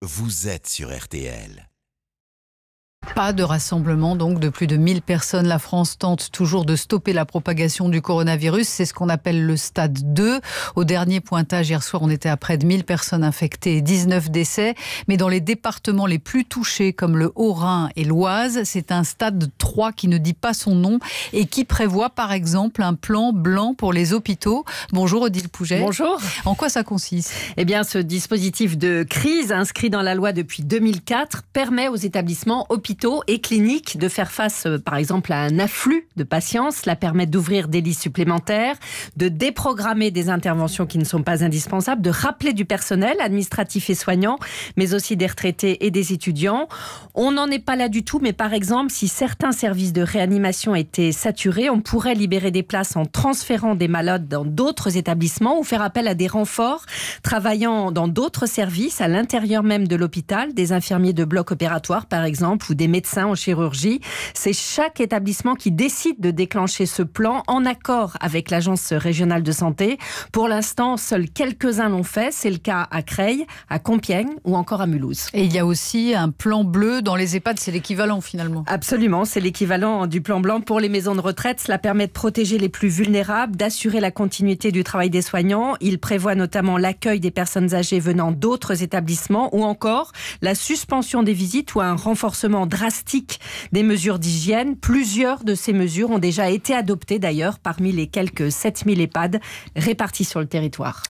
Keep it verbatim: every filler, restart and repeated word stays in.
vous êtes sur R T L. Pas de rassemblement donc de plus de mille personnes. La France tente toujours de stopper la propagation du coronavirus. C'est ce qu'on appelle le stade deux. Au dernier pointage hier soir, on était à près de mille personnes infectées et dix-neuf décès. Mais dans les départements les plus touchés comme le Haut-Rhin et l'Oise, c'est un stade trois qui ne dit pas son nom et qui prévoit par exemple un plan blanc pour les hôpitaux. Bonjour Odile Pouget. Bonjour. En quoi ça consiste ? Eh bien, ce dispositif de crise inscrit dans la loi depuis deux mille quatre permet aux établissements hôpitaux et cliniques de faire face, par exemple, à un afflux de patients. Cela permet d'ouvrir des lits supplémentaires, de déprogrammer des interventions qui ne sont pas indispensables, de rappeler du personnel administratif et soignant, mais aussi des retraités et des étudiants. On n'en est pas là du tout, mais par exemple, si certains services de réanimation étaient saturés, on pourrait libérer des places en transférant des malades dans d'autres établissements ou faire appel à des renforts travaillant dans d'autres services à l'intérieur même de l'hôpital, des infirmiers de bloc opératoire par exemple, ou des médecins en chirurgie. C'est chaque établissement qui décide de déclencher ce plan en accord avec l'Agence régionale de santé. Pour l'instant, seuls quelques-uns l'ont fait. C'est le cas à Creil, à Compiègne ou encore à Mulhouse. Et il y a aussi un plan bleu dans les EHPAD, c'est l'équivalent finalement. Absolument, c'est l'équivalent du plan blanc pour les maisons de retraite. Cela permet de protéger les plus vulnérables, d'assurer la continuité du travail des soignants. Il prévoit notamment l'accueil des personnes âgées venant d'autres établissements ou encore la suspension des visites ou un renforcement drastique des mesures d'hygiène. Plusieurs de ces mesures ont déjà été adoptées d'ailleurs parmi les quelques sept mille EHPAD répartis sur le territoire.